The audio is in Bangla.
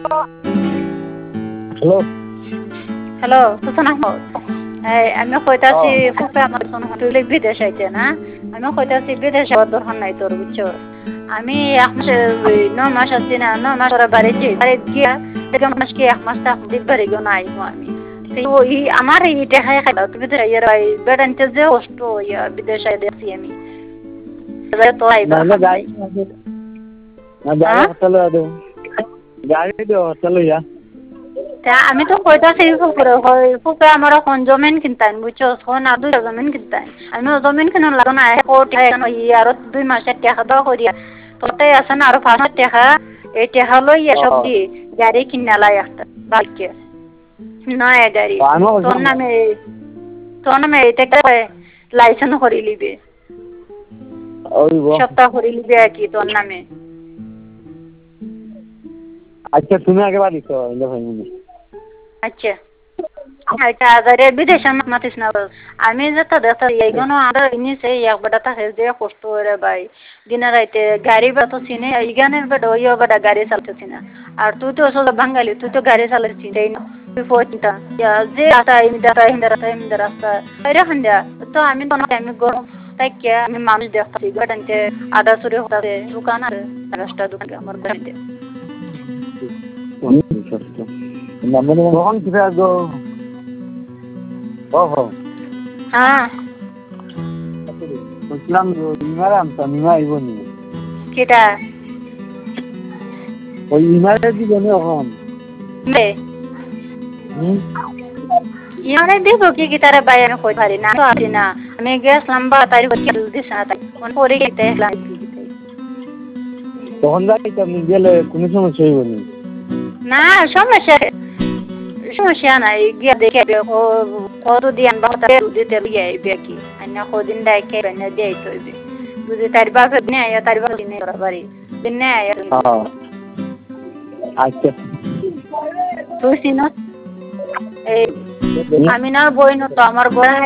Hello hello Hussain Ahmad. আমি কইতাছি ফুফে আমার তুই বিদেশ আইতে না, আমি কইতাছি বিদেশ যাওয়ার দরকার নাই তোর, বুঝছো? আমি 1 মাস 9 মাস আছি না, 9 মাস ওরা বাড়ি যাই, বাড়ি গিয়া 1 মাস কি 1 মাস থাকতে বাড়ি গিয়ে না আইবো আমি। আমার এই দেখায় খাইলা তুমি তো ইয়ে বেড়াইতে যে কষ্ট ইয়া বিদেশ আই দেখছি আমি। তো আইবা আমি তো কইতাছি ফুফে আমার এখন জমিন কিনতেন, বুঝছো? না 2 জমিন কিনতেন, আমি জমিন কিনা লাগো না, আর 2 মাসের টাকা দাও করিয়া তোটাই আছে না, আরো 5 টাকা এই টাকা লই সব দিয়ে গাড়ি কিনা লাই একটা বাইকে নয় গাড়ি তোর নামে এটা লাইসেন্স করে লিবে, সপ্তাহ করে লিবে আর কি তোর নামে। আচ্ছা তুমি আগে বাড়িছ আচ্ছা আচ্ছা আরে বিদেশে মাতিস না, আমি যেটা দেখো এইগুলো আর নিচে এক বেটা থাকে যে কষ্ট করে ভাই দিনে রাইতে গাড়ি বা তো চিনে এইখানের বেটা ওই বেটা গাড়ি চালাতেছি না, আর তুই তো আসলে বাঙালি, তুই তো গাড়ি চালাচ্ছিস তাই না? তুই ফোনটা যে রাস্তা হিন্দা রাস্তা এরকম দেয়া তো আমি তো আমি গরম তাই কে আমি মানুষ দেখছি গাড়িতে আদা চুরি হতে দোকান আছে, রাস্তা দোকান আমার বাড়িতে কখন কিসে আসবো? হ্যাঁ বলছিলাম নিমা আইব নি কেটা ওই ইমারে দিবেন এখন ইয়ারে দিব কি তারা বাইরে আমি কই পারি না তো আসি না, আমি গেছিলাম বা তারিখ দিস না তাই পরে গেতে তখন যাই আপনি গেলে কোনো সমস্যা হইব নি? না সমস্যা নাই, গিয়া দেখে কত দিয়ান বা দিতে লিয়ে আইবে কি আইনা কদিন ডাইকে বানা দিয়ে আইতে বুঝি তার বাপ নে আয়া তার বাপ দিনে বাড়ি দিনে আয়া আচ্ছা তুই চিনো এই আমি না বই তো আমার বই